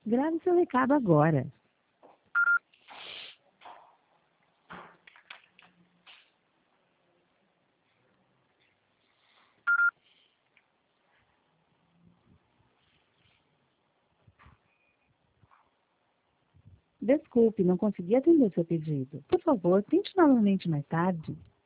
Grave seu recado agora. Desculpe, não consegui atender seu pedido. Por favor, tente novamente mais tarde.